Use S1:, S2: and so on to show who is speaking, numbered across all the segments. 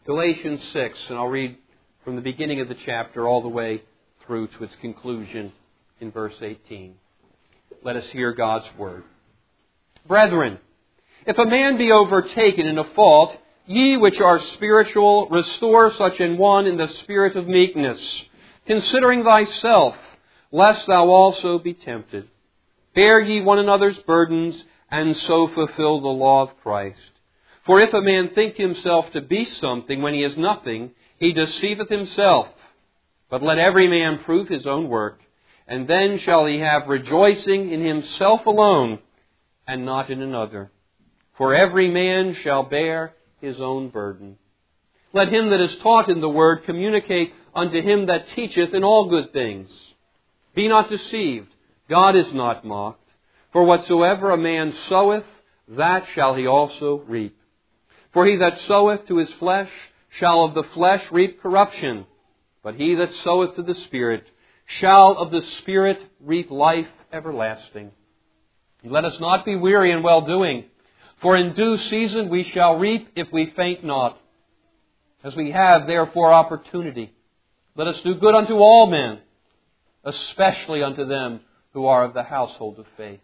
S1: Galatians 6, and I'll read from the beginning of the chapter all the way through to its conclusion in verse 18. Let us hear God's word. Brethren, if a man be overtaken in a fault, ye which are spiritual, restore such an one in the spirit of meekness, considering thyself, lest thou also be tempted. Bear ye one another's burdens, and so fulfill the law of Christ. For if a man think himself to be something when he is nothing, he deceiveth himself. But let every man prove his own work, and then shall he have rejoicing in himself alone, and not in another. For every man shall bear his own burden. Let him that is taught in the word communicate unto him that teacheth in all good things. Be not deceived, God is not mocked. For whatsoever a man soweth, that shall he also reap. For he that soweth to his flesh shall of the flesh reap corruption. But he that soweth to the Spirit shall of the Spirit reap life everlasting. Let us not be weary in well-doing, for in due season we shall reap if we faint not. As we have therefore opportunity, let us do good unto all men, especially unto them who are of the household of faith.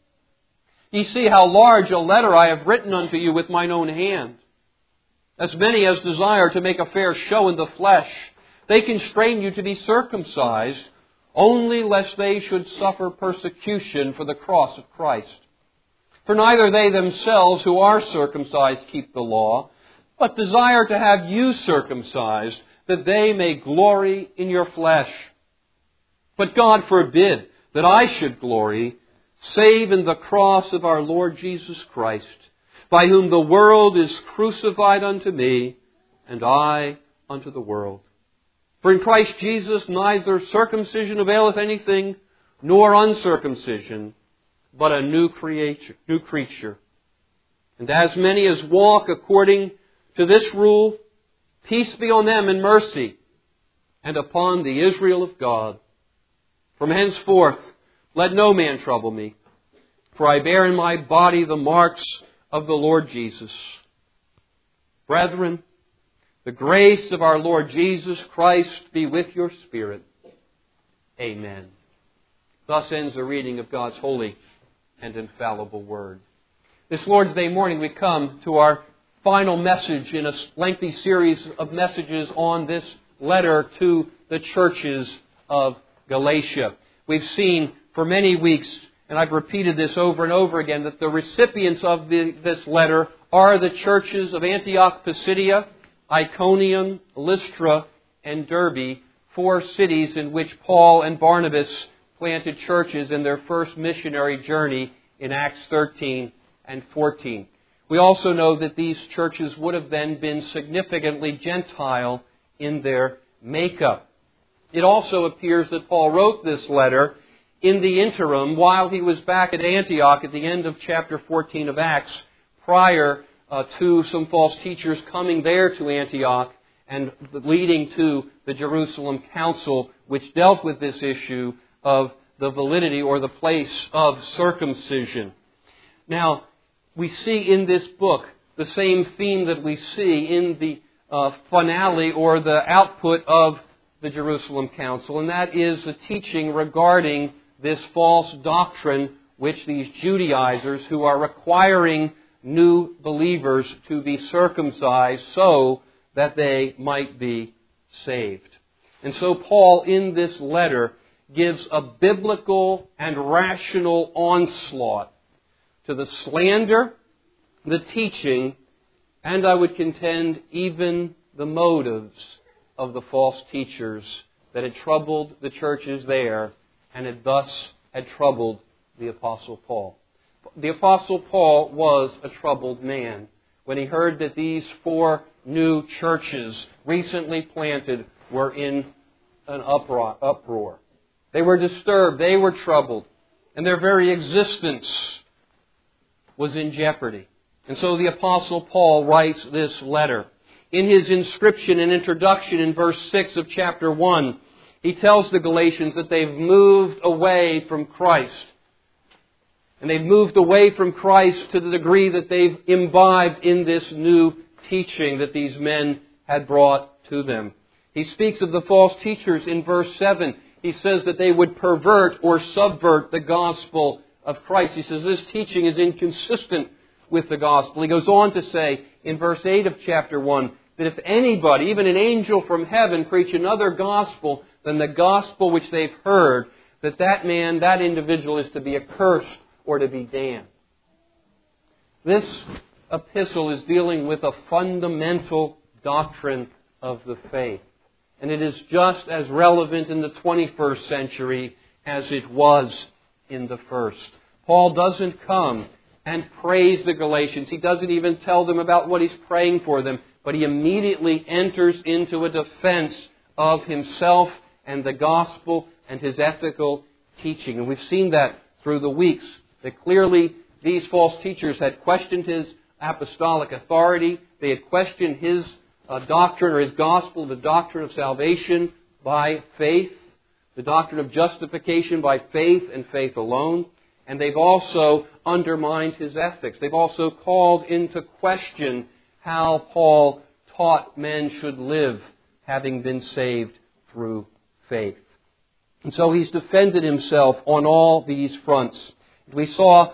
S1: Ye see how large a letter I have written unto you with mine own hand. As many as desire to make a fair show in the flesh, they constrain you to be circumcised, only lest they should suffer persecution for the cross of Christ. For neither they themselves who are circumcised keep the law, but desire to have you circumcised, that they may glory in your flesh. But God forbid that I should glory, save in the cross of our Lord Jesus Christ, by whom the world is crucified unto me, and I unto the world. For in Christ Jesus neither circumcision availeth anything, nor uncircumcision, but a new creature. And as many as walk according to this rule, peace be on them and mercy, and upon the Israel of God. From henceforth let no man trouble me, for I bear in my body the marks of the Lord Jesus. Brethren, the grace of our Lord Jesus Christ be with your spirit. Amen. Thus ends the reading of God's holy and infallible Word. This Lord's Day morning we come to our final message in a lengthy series of messages on this letter to the churches of Galatia. We've seen for many weeks, and I've repeated this over and over again, that the recipients of this letter are the churches of Antioch Pisidia, Iconium, Lystra, and Derbe, 4 cities in which Paul and Barnabas planted churches in their first missionary journey in Acts 13 and 14. We also know that these churches would have then been significantly Gentile in their makeup. It also appears that Paul wrote this letter in the interim while he was back at Antioch at the end of chapter 14 of Acts, prior to some false teachers coming there to Antioch and leading to the Jerusalem Council, which dealt with this issue of the validity or the place of circumcision. Now, we see in this book the same theme that we see in the finale or the output of the Jerusalem Council, and that is the teaching regarding this false doctrine which these Judaizers, who are requiring new believers to be circumcised so that they might be saved. And so Paul, in this letter, gives a biblical and rational onslaught to the slander, the teaching, and I would contend even the motives of the false teachers that had troubled the churches there and had troubled the Apostle Paul. The Apostle Paul was a troubled man when he heard that these 4 new churches recently planted were in an uproar. They were disturbed, they were troubled, and their very existence was in jeopardy. And so the Apostle Paul writes this letter. In his inscription and introduction in verse 6 of chapter 1, he tells the Galatians that they've moved away from Christ. And they've moved away from Christ to the degree that they've imbibed in this new teaching that these men had brought to them. He speaks of the false teachers in verse 7. He says that they would pervert or subvert the gospel of Christ. He says this teaching is inconsistent with the gospel. He goes on to say in verse 8 of chapter 1 that if anybody, even an angel from heaven, preach another gospel than the gospel which they've heard, that man, that individual is to be accursed or to be damned. This epistle is dealing with a fundamental doctrine of the faith. And it is just as relevant in the 21st century as it was in the first. Paul doesn't come and praise the Galatians. He doesn't even tell them about what he's praying for them. But he immediately enters into a defense of himself and the gospel and his ethical teaching. And we've seen that through the weeks, that clearly these false teachers had questioned his apostolic authority. They had questioned his doctrine or his gospel, the doctrine of salvation by faith, the doctrine of justification by faith and faith alone. And they've also undermined his ethics. They've also called into question how Paul taught men should live, having been saved through faith. And so he's defended himself on all these fronts. We saw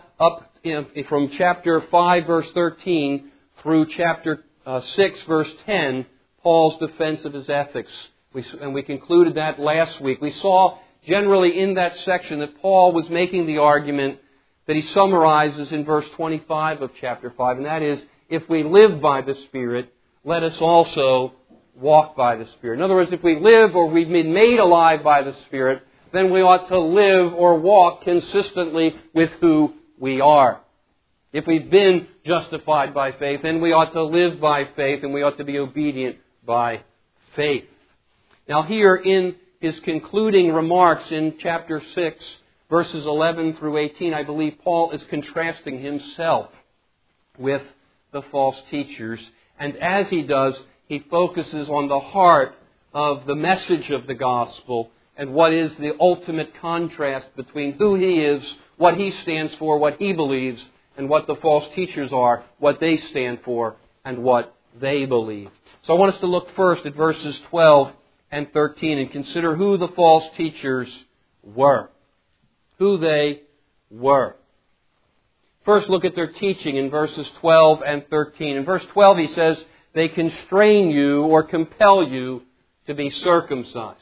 S1: from chapter 5, verse 13, through chapter 6, verse 10, Paul's defense of his ethics. And we concluded that last week. We saw generally in that section that Paul was making the argument that he summarizes in verse 25 of chapter 5, and that is, if we live by the Spirit, let us also walk by the Spirit. In other words, if we live or we've been made alive by the Spirit, then we ought to live or walk consistently with who we are. If we've been justified by faith, then we ought to live by faith and we ought to be obedient by faith. Now here in his concluding remarks in chapter 6, verses 11 through 18, I believe Paul is contrasting himself with the false teachers. And as he does, he focuses on the heart of the message of the gospel and what is the ultimate contrast between who he is, what he stands for, what he believes, and what the false teachers are, what they stand for, and what they believe. So I want us to look first at verses 12 and 13 and consider who the false teachers were. Who they were. First, look at their teaching in verses 12 and 13. In verse 12 he says, they constrain you or compel you to be circumcised.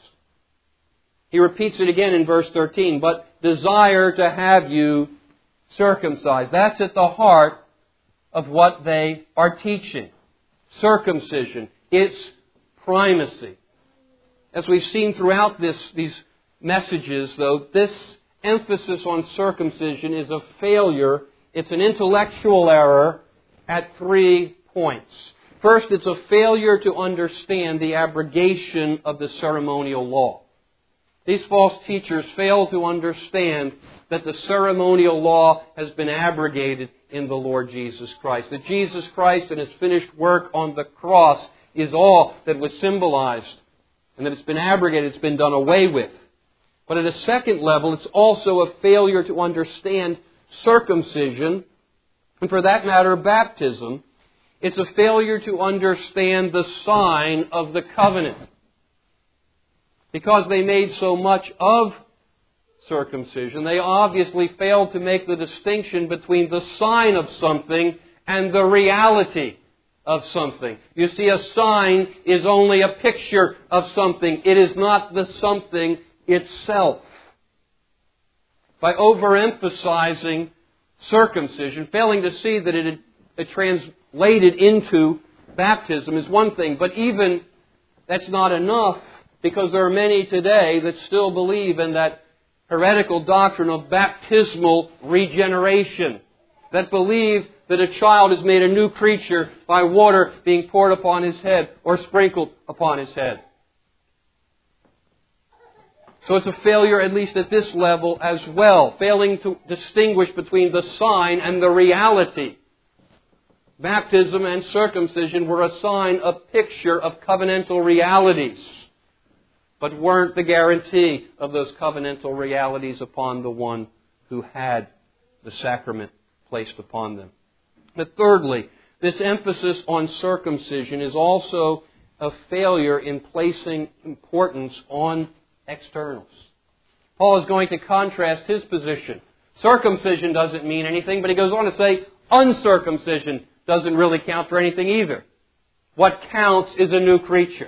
S1: He repeats it again in verse 13, but desire to have you circumcised. That's at the heart of what they are teaching. Circumcision. Its primacy. As we've seen throughout these messages, though, this emphasis on circumcision is a failure. It's an intellectual error at 3 points. First, it's a failure to understand the abrogation of the ceremonial law. These false teachers fail to understand that the ceremonial law has been abrogated in the Lord Jesus Christ. That Jesus Christ and His finished work on the cross is all that was symbolized. And that it's been abrogated, it's been done away with. But at a second level, it's also a failure to understand circumcision, and for that matter, baptism. It's a failure to understand the sign of the covenant. Because they made so much of circumcision, they obviously failed to make the distinction between the sign of something and the reality of something. You see, a sign is only a picture of something. It is not the something itself. By overemphasizing circumcision, failing to see that it translated into baptism is one thing, but even that's not enough, because there are many today that still believe in that heretical doctrine of baptismal regeneration, that believe that a child is made a new creature by water being poured upon his head or sprinkled upon his head. So it's a failure, at least at this level as well, failing to distinguish between the sign and the reality. Baptism and circumcision were a sign, a picture of covenantal realities, but weren't the guarantee of those covenantal realities upon the one who had the sacrament placed upon them. But thirdly, this emphasis on circumcision is also of failure in placing importance on externals. Paul is going to contrast his position. Circumcision doesn't mean anything, but he goes on to say uncircumcision doesn't really count for anything either. What counts is a new creature.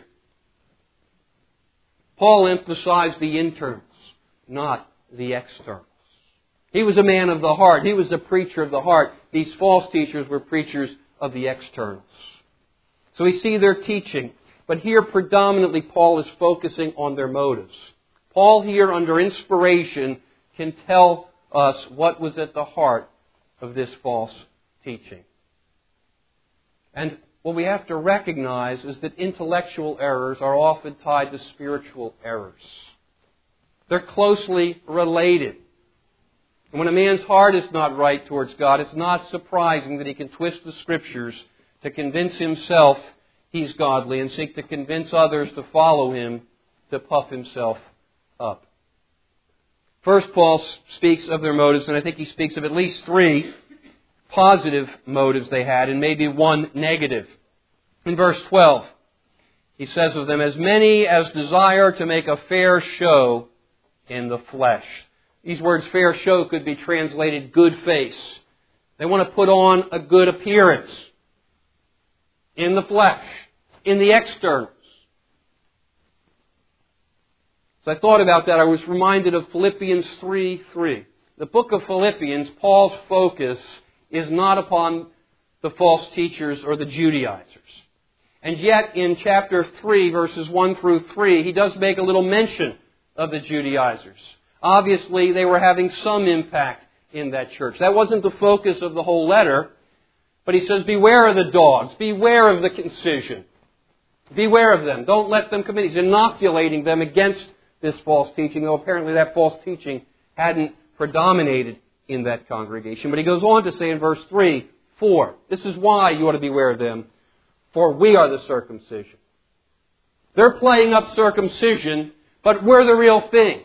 S1: Paul emphasized the internals, not the externals. He was a man of the heart. He was a preacher of the heart. These false teachers were preachers of the externals. So we see their teaching. But here predominantly Paul is focusing on their motives. Paul here under inspiration can tell us what was at the heart of this false teaching. And what we have to recognize is that intellectual errors are often tied to spiritual errors. They're closely related. And when a man's heart is not right towards God, it's not surprising that he can twist the Scriptures to convince himself he's godly and seek to convince others to follow him to puff himself up. First, Paul speaks of their motives, and I think he speaks of at least 3 positive motives they had, and maybe 1 negative. In verse 12, he says of them, as many as desire to make a fair show in the flesh. These words, fair show, could be translated good face. They want to put on a good appearance in the flesh, in the externals. As I thought about that, I was reminded of Philippians 3:3. The book of Philippians, Paul's focus is not upon the false teachers or the Judaizers. And yet, in chapter 3, verses 1 through 3, he does make a little mention of the Judaizers. Obviously, they were having some impact in that church. That wasn't the focus of the whole letter. But he says, beware of the dogs. Beware of the concision. Beware of them. Don't let them come in. He's inoculating them against this false teaching, though apparently that false teaching hadn't predominated in that congregation. But he goes on to say in verse 3, 4, this is why you ought to beware of them, for we are the circumcision. They're playing up circumcision, but we're the real thing.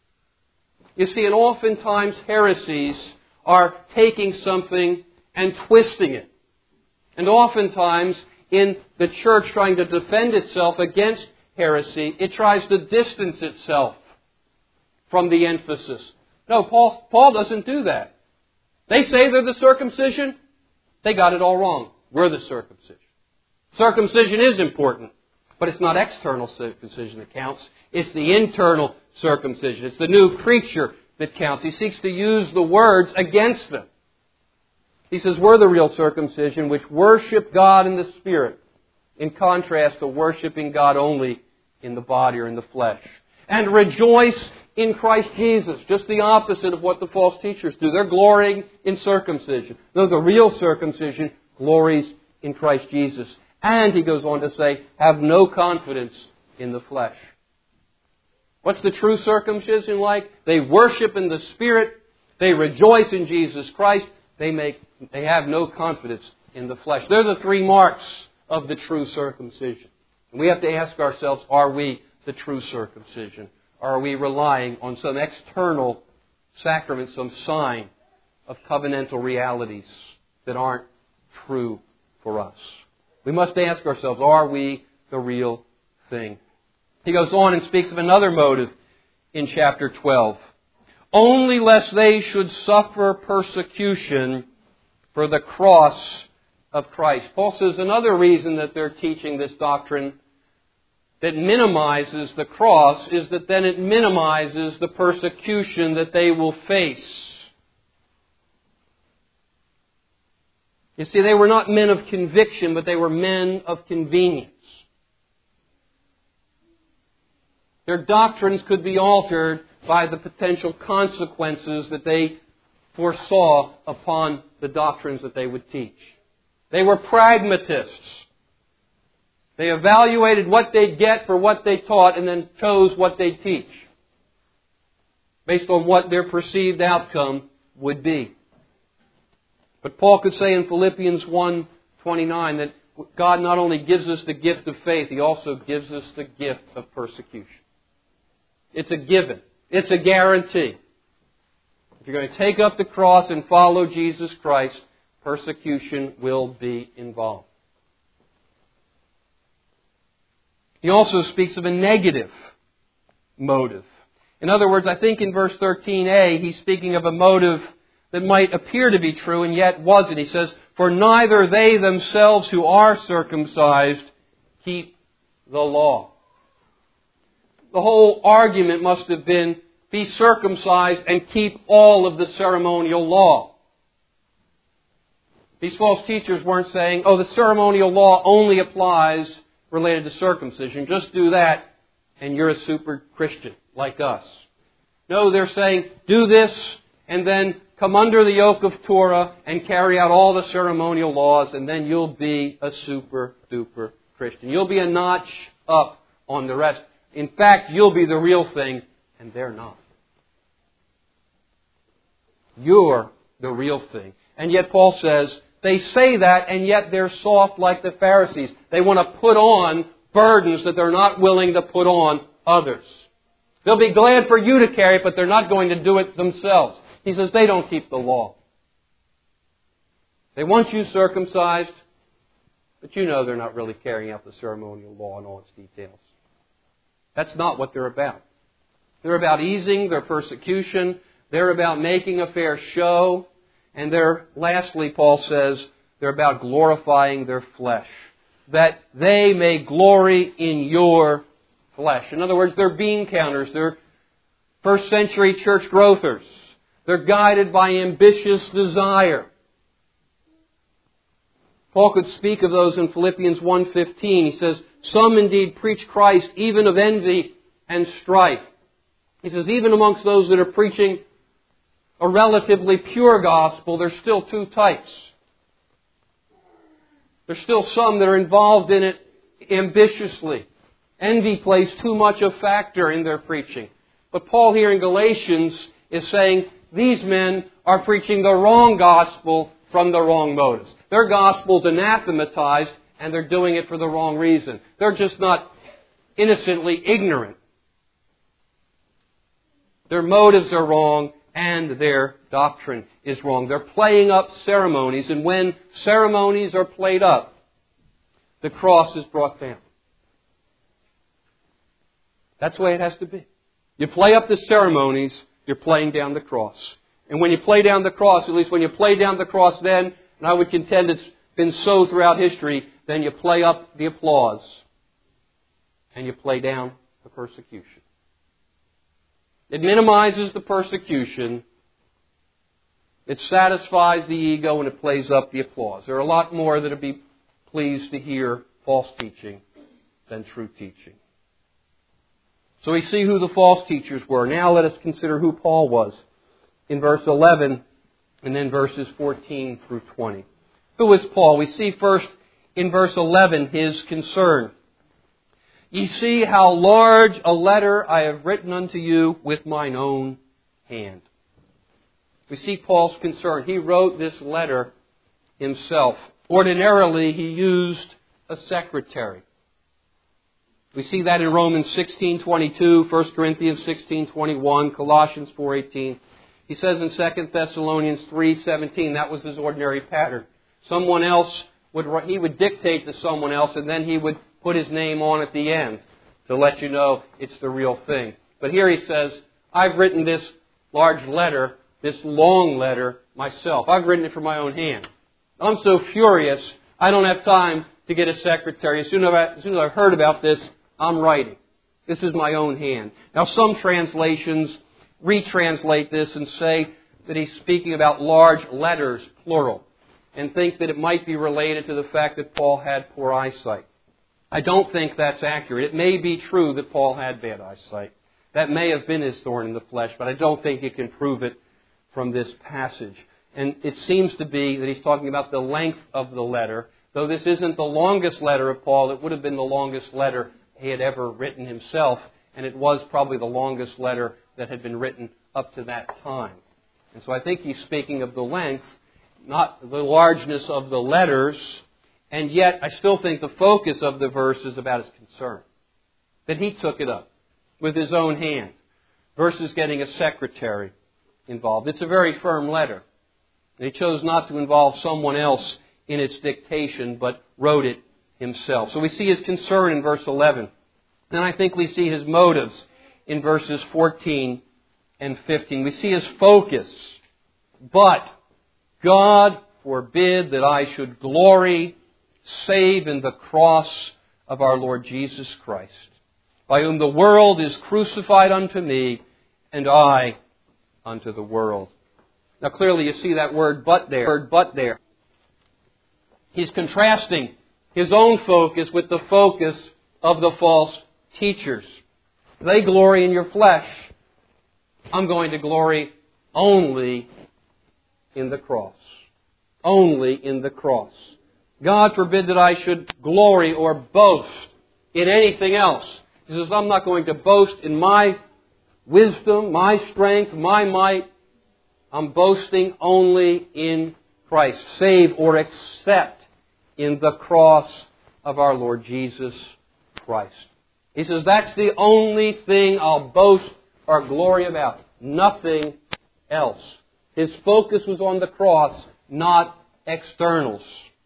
S1: You see, and oftentimes heresies are taking something and twisting it. And oftentimes in the church trying to defend itself against heresy, it tries to distance itself from the emphasis. No, Paul doesn't do that. They say they're the circumcision. They got it all wrong. We're the circumcision. Circumcision is important, but it's not external circumcision that counts. It's the internal circumcision. It's the new creature that counts. He seeks to use the words against them. He says, we're the real circumcision, which worship God in the Spirit, in contrast to worshiping God only in the body or in the flesh. And rejoice in Christ Jesus, just the opposite of what the false teachers do. They're glorying in circumcision. No, the real circumcision glories in Christ Jesus. And, he goes on to say, have no confidence in the flesh. What's the true circumcision like? They worship in the Spirit. They rejoice in Jesus Christ. They have no confidence in the flesh. They're the 3 marks of the true circumcision. And we have to ask ourselves, are we the true circumcision? Or are we relying on some external sacrament, some sign of covenantal realities that aren't true for us? We must ask ourselves, are we the real thing? He goes on and speaks of another motive in chapter 12. Only lest they should suffer persecution for the cross of Christ. Paul says another reason that they're teaching this doctrine that minimizes the cross is that then it minimizes the persecution that they will face. You see, they were not men of conviction, but they were men of convenience. Their doctrines could be altered by the potential consequences that they foresaw upon the doctrines that they would teach. They were pragmatists. They evaluated what they'd get for what they taught and then chose what they'd teach based on what their perceived outcome would be. But Paul could say in Philippians 1:29 that God not only gives us the gift of faith, He also gives us the gift of persecution. It's a given. It's a guarantee. If you're going to take up the cross and follow Jesus Christ, persecution will be involved. He also speaks of a negative motive. In other words, I think in verse 13a, he's speaking of a motive that might appear to be true and yet wasn't. He says, "For neither they themselves who are circumcised keep the law." The whole argument must have been, be circumcised and keep all of the ceremonial law. These false teachers weren't saying, the ceremonial law only applies related to circumcision. Just do that and you're a super Christian like us. No, they're saying, do this and then come under the yoke of Torah and carry out all the ceremonial laws, and then you'll be a super duper Christian. You'll be a notch up on the rest. In fact, you'll be the real thing, and they're not. You're the real thing. And yet Paul says, they say that, and yet they're soft like the Pharisees. They want to put on burdens that they're not willing to put on others. They'll be glad for you to carry it, but they're not going to do it themselves. He says they don't keep the law. They want you circumcised, but you know they're not really carrying out the ceremonial law in all its details. That's not what they're about. They're about easing their persecution. They're about making a fair show. And lastly, Paul says, they're about glorifying their flesh, that they may glory in your flesh. In other words, they're bean counters. They're first century church growthers. They're guided by ambitious desire. Paul could speak of those in Philippians 1:15. He says, some indeed preach Christ even of envy and strife. He says, even amongst those that are preaching a relatively pure gospel, there's still two types. There's still some that are involved in it ambitiously. Envy plays too much a factor in their preaching. But Paul here in Galatians is saying these men are preaching the wrong gospel from the wrong motives. Their gospel's anathematized and they're doing it for the wrong reason. They're just not innocently ignorant. Their motives are wrong and their doctrine is wrong. They're playing up ceremonies, and when ceremonies are played up, the cross is brought down. That's the way it has to be. You play up the ceremonies, you're playing down the cross. And when you play down the cross, at least when you play down the cross then, and I would contend it's been so throughout history, then you play up the applause and you play down the persecution. It minimizes the persecution, it satisfies the ego, and it plays up the applause. There are a lot more that would be pleased to hear false teaching than true teaching. So we see who the false teachers were. Now let us consider who Paul was in verse 11 and then verses 14 through 20. Who is Paul? We see first in verse 11 his concern. Ye see how large a letter I have written unto you with mine own hand. We see Paul's concern. He wrote this letter himself. Ordinarily, he used a secretary. We see that in Romans 16:22, 1 Corinthians 16:21, Colossians 4:18. He says in 2 Thessalonians 3:17, that was his ordinary pattern. Someone else he would dictate to someone else, and then he would put his name on at the end to let you know it's the real thing. But here he says, I've written this large letter, this long letter myself. I've written it from my own hand. I'm so furious, I don't have time to get a secretary. As soon as I've heard about this, I'm writing. This is my own hand. Now some translations retranslate this and say that he's speaking about large letters, plural, and think that it might be related to the fact that Paul had poor eyesight. I don't think that's accurate. It may be true that Paul had bad eyesight. That may have been his thorn in the flesh, but I don't think you can prove it from this passage. And it seems to be that he's talking about the length of the letter. Though this isn't the longest letter of Paul, it would have been the longest letter he had ever written himself, and it was probably the longest letter that had been written up to that time. And so I think he's speaking of the length, not the largeness of the letters, and yet I still think the focus of the verse is about his concern. That he took it up with his own hand versus getting a secretary involved. It's a very firm letter. And he chose not to involve someone else in its dictation, but wrote it himself. So we see his concern in verse 11. Then I think we see his motives in verses 14 and 15. We see his focus. But God forbid that I should glory save in the cross of our Lord Jesus Christ, by whom the world is crucified unto me, and I unto the world. Now clearly you see that word but there. He's contrasting his own focus with the focus of the false teachers. They glory in your flesh. I'm going to glory only in the cross. Only in the cross. God forbid that I should glory or boast in anything else. He says, I'm not going to boast in my wisdom, my strength, my might. I'm boasting only in Christ. Save or accept in the cross of our Lord Jesus Christ. He says, that's the only thing I'll boast or glory about. Nothing else. His focus was on the cross, not externals.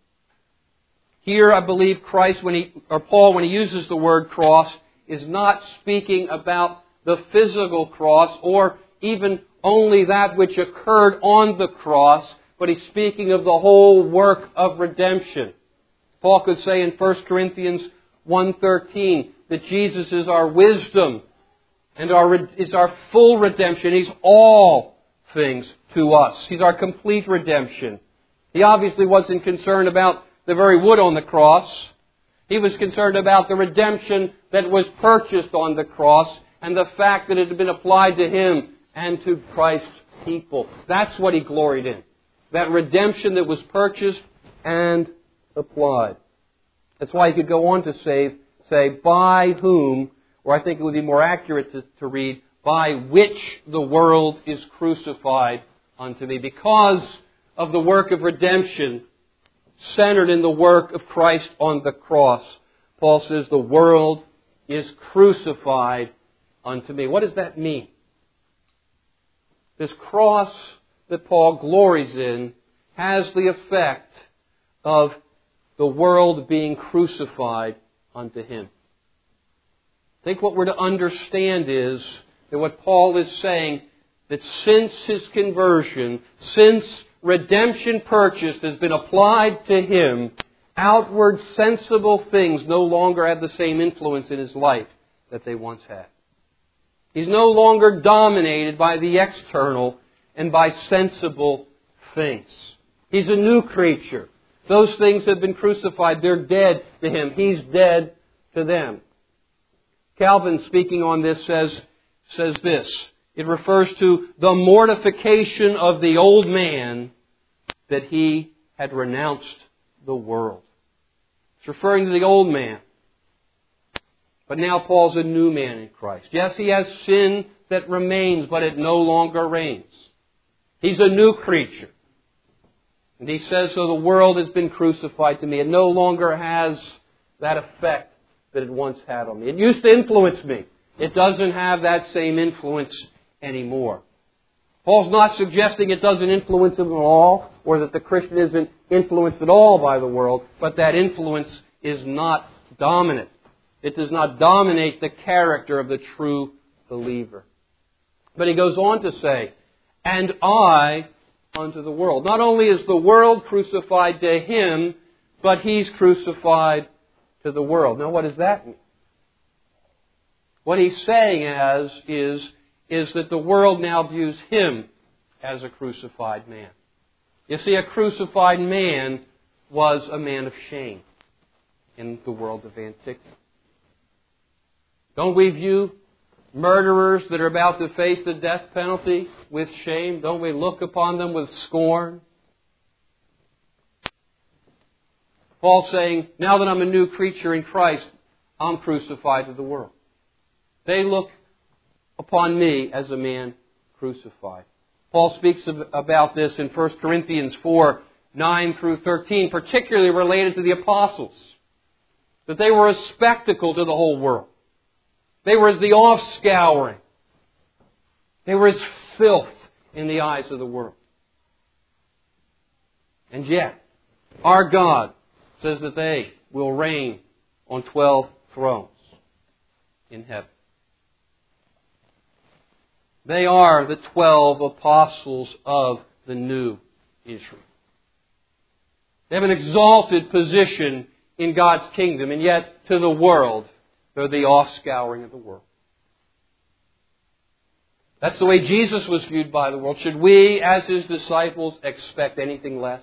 S1: Here, I believe Paul, when he uses the word cross, is not speaking about the physical cross or even only that which occurred on the cross, but he's speaking of the whole work of redemption. Paul could say in 1 Corinthians 1:13 that Jesus is our wisdom and is our full redemption. He's all things to us. He's our complete redemption. He obviously wasn't concerned about the very wood on the cross. He was concerned about the redemption that was purchased on the cross and the fact that it had been applied to Him and to Christ's people. That's what he gloried in. That redemption that was purchased and applied. That's why he could go on to say, by whom, or I think it would be more accurate to read, by which the world is crucified unto me. Because of the work of redemption centered in the work of Christ on the cross, Paul says the world is crucified unto me. What does that mean? This cross that Paul glories in has the effect of the world being crucified unto him. I think what we're to understand is that what Paul is saying, that since his conversion, since redemption purchased has been applied to him, outward sensible things no longer have the same influence in his life that they once had. He's no longer dominated by the external and by sensible things. He's a new creature. Those things have been crucified. They're dead to him. He's dead to them. Calvin, speaking on this, says this. It refers to the mortification of the old man that he had renounced the world. It's referring to the old man. But now Paul's a new man in Christ. Yes, he has sin that remains, but it no longer reigns. He's a new creature. And he says, so the world has been crucified to me. It no longer has that effect that it once had on me. It used to influence me. It doesn't have that same influence anymore. Paul's not suggesting it doesn't influence him at all, or that the Christian isn't influenced at all by the world, but that influence is not dominant. It does not dominate the character of the true believer. But he goes on to say, and I unto the world. Not only is the world crucified to him, but he's crucified to the world. Now what does that mean? What he's saying is that the world now views him as a crucified man. You see, a crucified man was a man of shame in the world of antiquity. Don't we view murderers that are about to face the death penalty with shame? Don't we look upon them with scorn? Paul's saying, now that I'm a new creature in Christ, I'm crucified to the world. They look upon me as a man crucified. Paul speaks about this in 1 Corinthians 4, 9 through 13, particularly related to the apostles. That they were a spectacle to the whole world. They were as the offscouring. They were as filth in the eyes of the world. And yet, our God says that they will reign on 12 thrones. in heaven. They are the 12 apostles of the new Israel. They have an exalted position in God's kingdom, and yet to the world, they're the offscouring of the world. That's the way Jesus was viewed by the world. Should we, as His disciples, expect anything less?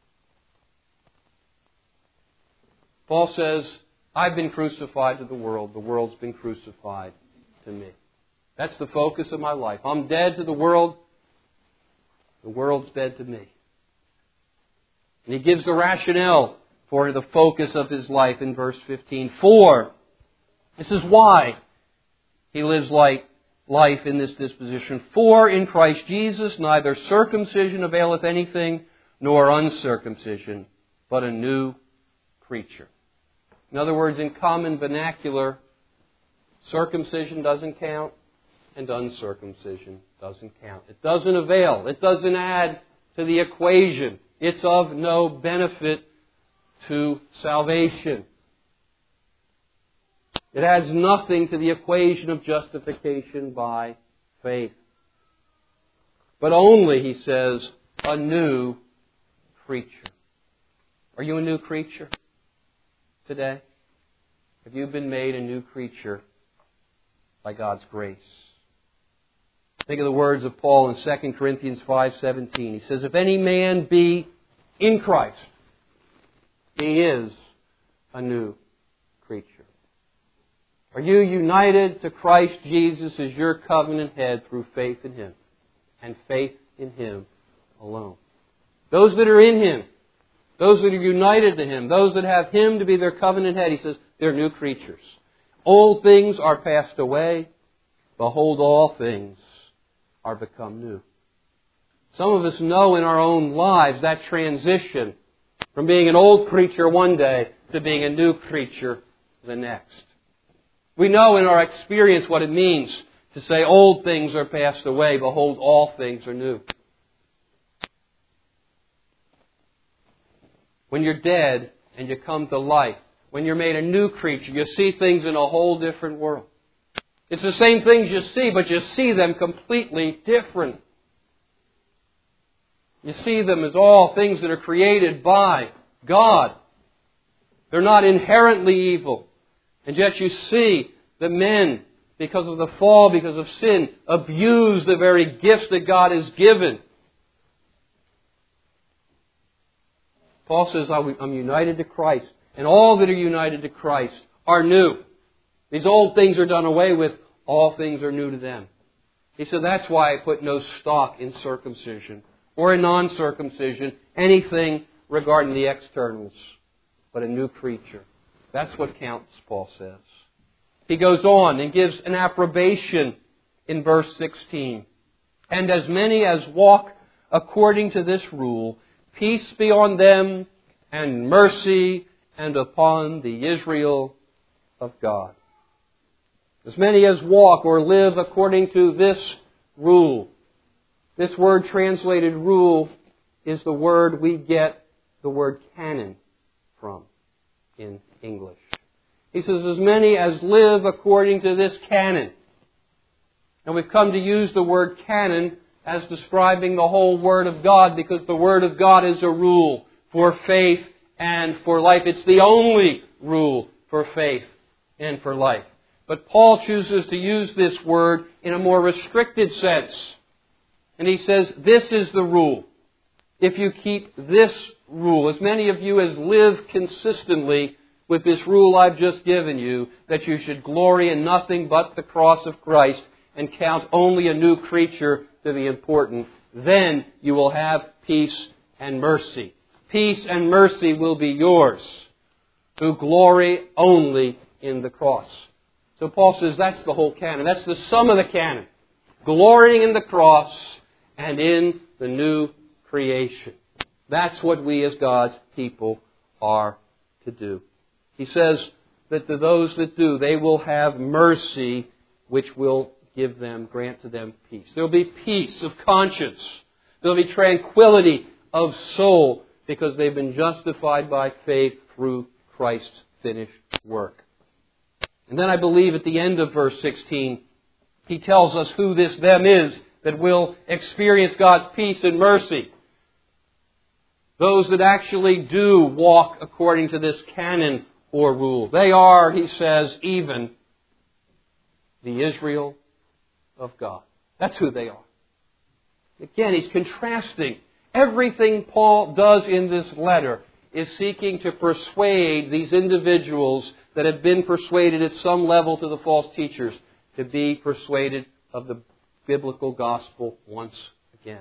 S1: Paul says, I've been crucified to the world's been crucified to me. That's the focus of my life. I'm dead to the world's dead to me. And he gives the rationale for the focus of his life in verse 15. For, this is why he lives life in this disposition. For in Christ Jesus neither circumcision availeth anything, nor uncircumcision, but a new creature. In other words, in common vernacular, circumcision doesn't count and uncircumcision doesn't count. It doesn't avail. It doesn't add to the equation. It's of no benefit to salvation. It adds nothing to the equation of justification by faith. But only, he says, a new creature. Are you a new creature today? Have you been made a new creature by God's grace? Think of the words of Paul in 2 Corinthians 5:17. He says, if any man be in Christ, he is a new creature. Are you united to Christ Jesus as your covenant head through faith in Him and faith in Him alone? Those that are in Him, those that are united to Him, those that have Him to be their covenant head, he says, they're new creatures. Old things are passed away. Behold, all things are become new. Some of us know in our own lives that transition from being an old creature one day to being a new creature the next. We know in our experience what it means to say old things are passed away. Behold, all things are new. When you're dead and you come to life, when you're made a new creature, you see things in a whole different world. It's the same things you see, but you see them completely different. You see them as all things that are created by God. They're not inherently evil. And yet you see that men, because of the fall, because of sin, abuse the very gifts that God has given. Paul says, I'm united to Christ. And all that are united to Christ are new. These old things are done away with. All things are new to them. He said, that's why I put no stock in circumcision or in non-circumcision, anything regarding the externals, but a new creature. That's what counts, Paul says. He goes on and gives an approbation in verse 16. And as many as walk according to this rule, peace be on them and mercy and upon the Israel of God. As many as walk or live according to this rule. This word translated rule is the word we get the word canon from in English. He says, as many as live according to this canon. And we've come to use the word canon as describing the whole Word of God because the Word of God is a rule for faith and for life. It's the only rule for faith and for life. But Paul chooses to use this word in a more restricted sense. And he says, this is the rule. If you keep this rule, as many of you as live consistently with this rule I've just given you, that you should glory in nothing but the cross of Christ and count only a new creature to be important, then you will have peace and mercy. Peace and mercy will be yours who glory only in the cross. So Paul says that's the whole canon. That's the sum of the canon. Glorying in the cross and in the new creation. That's what we as God's people are to do. He says that to those that do, they will have mercy which will grant to them peace. There will be peace of conscience. There will be tranquility of soul because they've been justified by faith through Christ's finished work. And then I believe at the end of verse 16, he tells us who this them is that will experience God's peace and mercy. Those that actually do walk according to this canon or rule. They are, he says, even the Israel of God. That's who they are. Again, he's contrasting. Everything Paul does in this letter is seeking to persuade these individuals that have been persuaded at some level to the false teachers to be persuaded of the biblical gospel once again.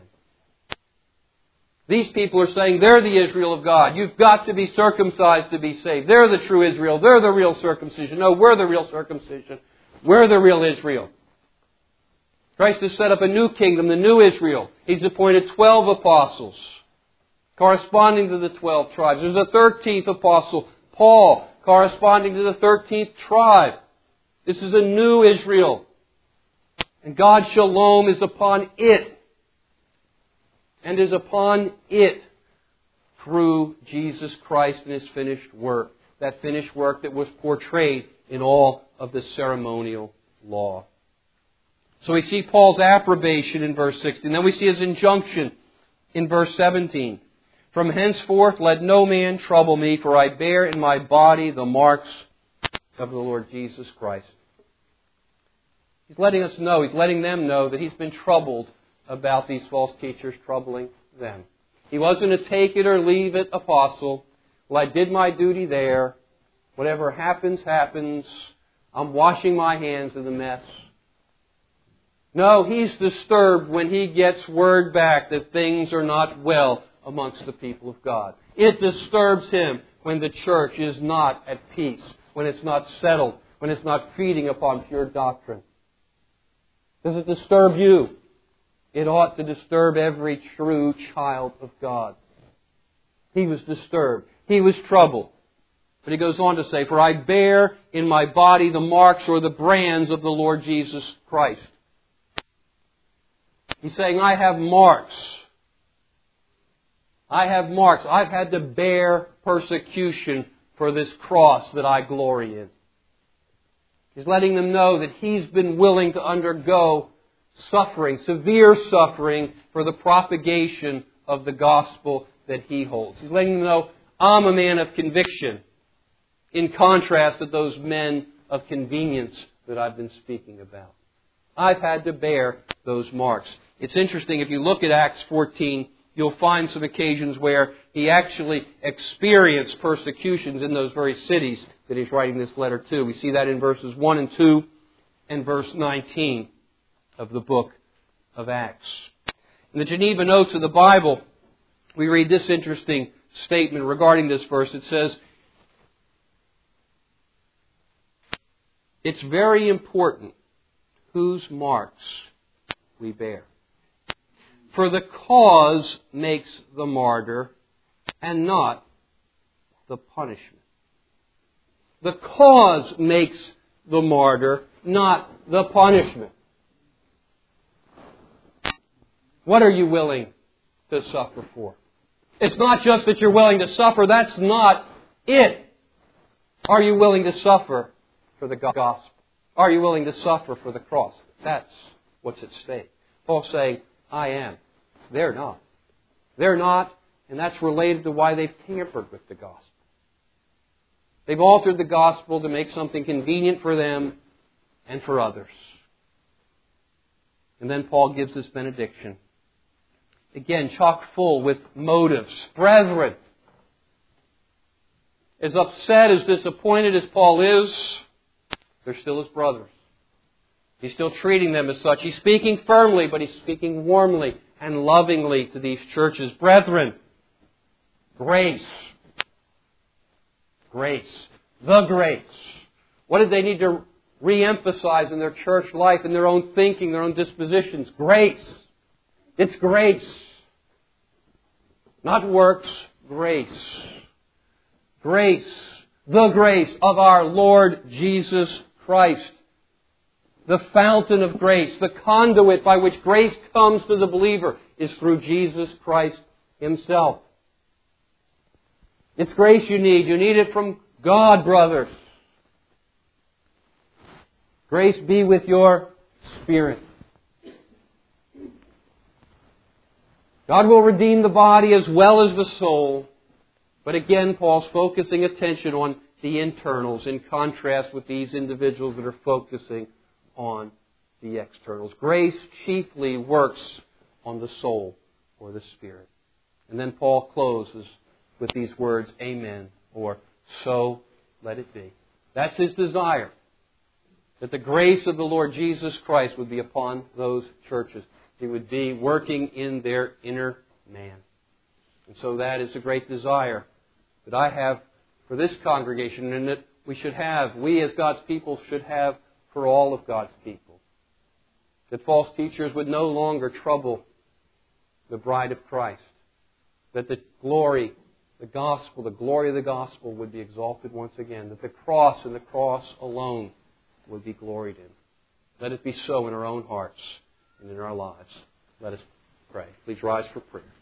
S1: These people are saying they're the Israel of God. You've got to be circumcised to be saved. They're the true Israel. They're the real circumcision. No, we're the real circumcision. We're the real Israel. Christ has set up a new kingdom, the new Israel. He's appointed 12 apostles, corresponding to the 12 tribes. There's a 13th apostle, Paul, corresponding to the 13th tribe. This is a new Israel. And God's shalom is upon it. And is upon it through Jesus Christ and His finished work. That finished work that was portrayed in all of the ceremonial law. So we see Paul's approbation in verse 16. Then we see his injunction in verse 17. From henceforth let no man trouble me, for I bear in my body the marks of the Lord Jesus Christ. He's letting us know, he's letting them know that he's been troubled about these false teachers troubling them. He wasn't a take it or leave it apostle. Well, I did my duty there. Whatever happens, happens. I'm washing my hands of the mess. No, he's disturbed when he gets word back that things are not well amongst the people of God. It disturbs him when the church is not at peace, when it's not settled, when it's not feeding upon pure doctrine. Does it disturb you? It ought to disturb every true child of God. He was disturbed. He was troubled. But he goes on to say, for I bear in my body the marks or the brands of the Lord Jesus Christ. He's saying, I have marks. I have marks. I've had to bear persecution for this cross that I glory in. He's letting them know that he's been willing to undergo suffering, severe suffering, for the propagation of the gospel that he holds. He's letting them know, I'm a man of conviction, in contrast to those men of convenience that I've been speaking about. I've had to bear those marks. It's interesting, if you look at Acts 14, you'll find some occasions where he actually experienced persecutions in those very cities that he's writing this letter to. We see that in verses 1 and 2 and verse 19 of the book of Acts. In the Geneva Notes of the Bible, we read this interesting statement regarding this verse. It says, it's very important whose marks we bear. For the cause makes the martyr and not the punishment. The cause makes the martyr, not the punishment. What are you willing to suffer for? It's not just that you're willing to suffer. That's not it. Are you willing to suffer for the gospel? Are you willing to suffer for the cross? That's what's at stake. Paul's saying, I am. They're not. They're not, and that's related to why they've tampered with the gospel. They've altered the gospel to make something convenient for them and for others. And then Paul gives this benediction. Again, chock full with motives. Brethren, as upset, as disappointed as Paul is, they're still his brothers. He's still treating them as such. He's speaking firmly, but he's speaking warmly and lovingly to these churches. Brethren, grace. Grace. The grace. What did they need to re-emphasize in their church life, in their own thinking, their own dispositions? Grace. It's grace. Not works, grace. Grace. The grace of our Lord Jesus Christ. The fountain of grace, the conduit by which grace comes to the believer, is through Jesus Christ Himself. It's grace you need. You need it from God, brothers. Grace be with your spirit. God will redeem the body as well as the soul. But again, Paul's focusing attention on the internals in contrast with these individuals that are focusing on the externals. Grace chiefly works on the soul or the spirit. And then Paul closes with these words, Amen, or so let it be. That's his desire, that the grace of the Lord Jesus Christ would be upon those churches. He would be working in their inner man. And so that is a great desire that I have for this congregation, and that we as God's people should have for all of God's people. That false teachers would no longer trouble the bride of Christ. That the glory of the gospel would be exalted once again. That the cross and the cross alone would be gloried in. Let it be so in our own hearts and in our lives. Let us pray. Please rise for prayer.